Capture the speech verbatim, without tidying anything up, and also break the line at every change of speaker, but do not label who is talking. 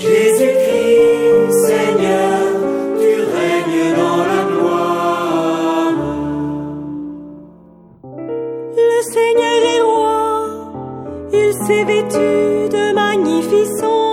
Jésus-Christ, Seigneur, tu règnes dans la gloire.
Le Seigneur est roi, il s'est vêtu de magnificence.